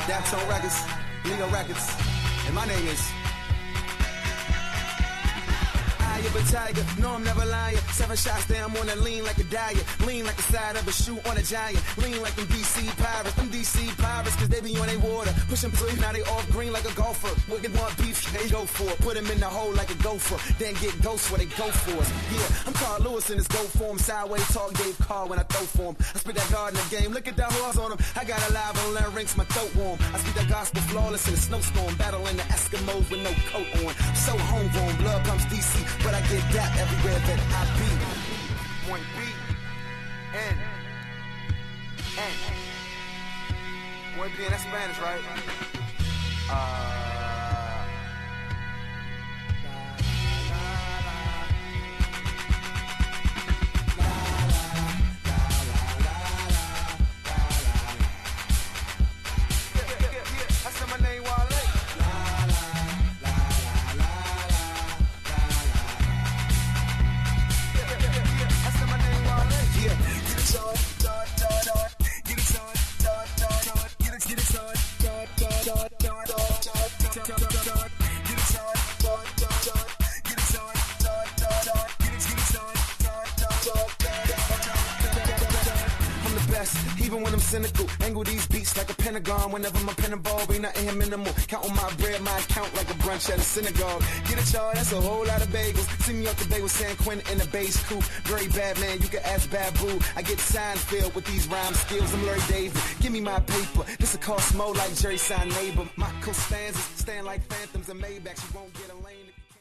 Daptone Records, Leo Records, and my name is I am a tiger, no I'm never lying. 7 shots there, I'm on a lean like a diet. Lean like the side of a shoe on a giant. Lean like them DC Pirates, them DC Pirates, cause they be on they water. Pushing through, now they off green like a golfer. Wicked want beef, they go for it. Put them in the hole like a gopher. Then get ghosts where they go for us. Yeah, I'm Carl Lewis in this go form. Sideways talk Dave Carr when I throw for him. I spit that guard in the game, look at that horse on him. I got a live on larynx, my throat warm. I speak that gospel flawless in a snowstorm. Battling the Eskimos with no coat on. So homegrown, blood pumps DC, but I get that everywhere that I be. Point B, N, N. Point B, and that's Spanish, right? I said my name Wale. Even when I'm cynical, angle these beats like a pentagon. Whenever my pen and ball, ain't nothing here minimal. Counting my bread, my account like a brunch at a synagogue. Get it, y'all, that's a whole lot of bagels. See me up the bay with San Quentin in the base coupe. Very bad, man, you can ask Babu. I get Seinfeld with these rhyme skills. I'm Larry David, give me my paper. This'll cost more like Jerry Sign Neighbor. My co-stanzas stand like phantoms and Maybachs. You won't get a lane.